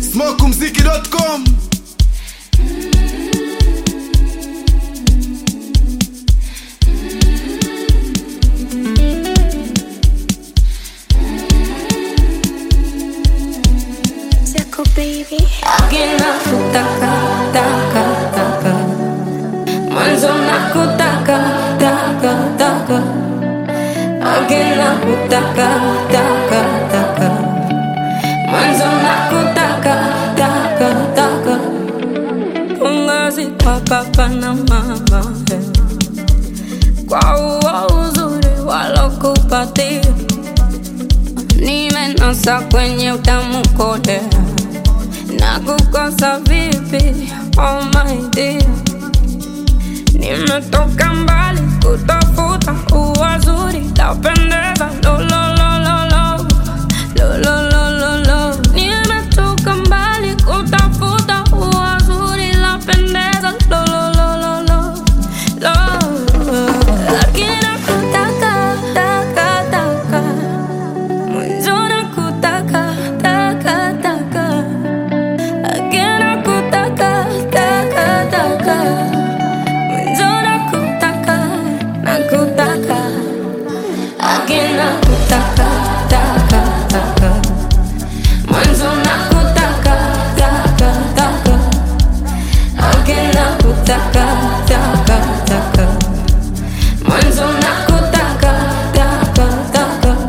Smokumziki.com. Baby, agena kutaka taka taka, mwanzo nakutaka taka taka, agena kutaka taka taka, mwanzo nakutaka taka taka. Pongezi kwa papa na mama kwa huo uzuri walokupatia, nimenasa kwenye utamu kole na kukosa vipi, oh my dear. Nimetoka mbali kutafuta uwazuri lapendeza, lo lo lo lo lo, lo lo lo lo lo. Nimetoka mbali kutafuta uwazuri lapendeza, lo lo lo lo lo, lo. Lakini nakutaka taka taka, mwanzo nakutaka taka taka. Agena kutaka taka taka, mwanzo nakutaka taka taka. Agena kutaka taka taka, mwanzo nakutaka taka taka.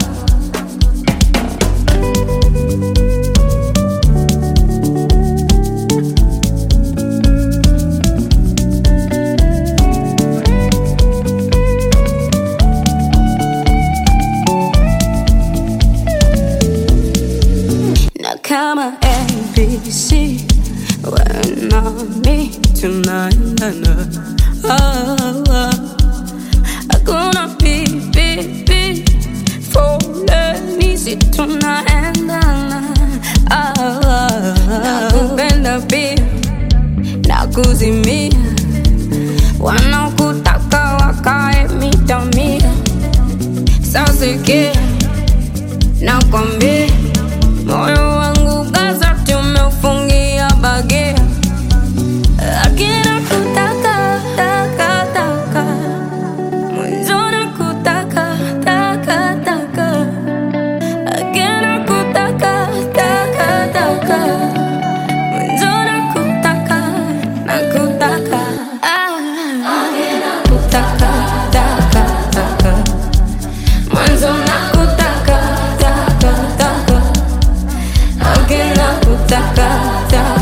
Kama ABC, we're not me tonight. Hakuna pipi foleni, si tunaendana. Nakupenda pia, nakuzimia, wanaokutaka wakae mitamia. Sasa sikia, nakwambia moyo wangu gaza tumeufungia bagia. Akina kutaka taka taka, mwanzo nakutaka taka taka. Akina kutaka taka taka, mwanzo nakutaka nakutaka. Akina kutaka taka taka, mwanzo nakutaka taka taka. Agena kutaka taka.